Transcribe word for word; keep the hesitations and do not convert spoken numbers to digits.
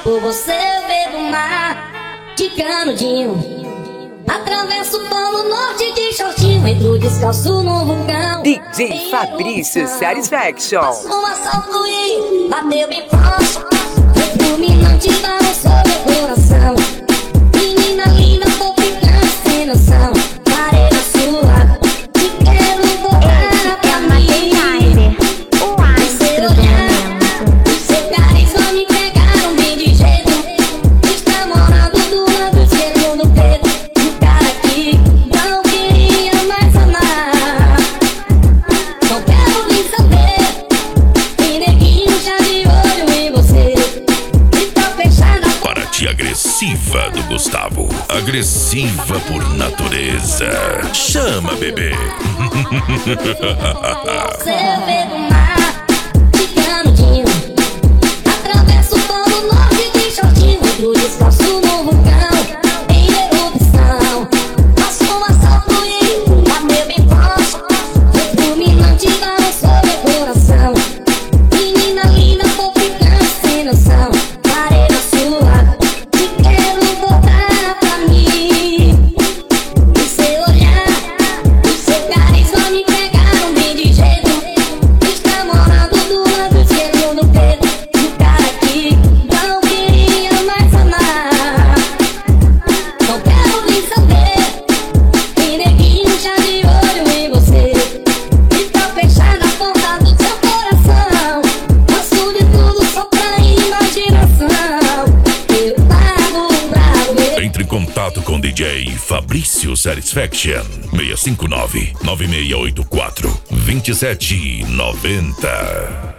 Por você eu bebo mar de canudinho. Atravesso o polo norte de shortinho. Entro descalço no vulcão. D J Fabrício Satisfaction. Uma salto e bateu bem forte. Fulminante balançou meu coração. Menina linda, tô ficando sem noção. Parei na sua, te quero voltar pra mim. O seu olhar, o seu carisma me pegaram bem de jeito. Está morando do lado esquerdo do peito. O cara que não queria mais amar. Não quero nem saber. E neguinho já de olho em você. Agressiva do Gustavo. Agressiva por natureza. Chama, bebê. Você vê do mar de canudinho. Atravesso o polo norte de shortinho. Entro descalço no vulcão em erupção. Faço um assalto e bateu bem forte. Fulminante balançou meu coração. Menina linda, tô ficando sem noção. Parei na sua, contato com D J Fabrício Satisfaction. seis cinco nove, nove seis oito quatro, dois sete nove zero.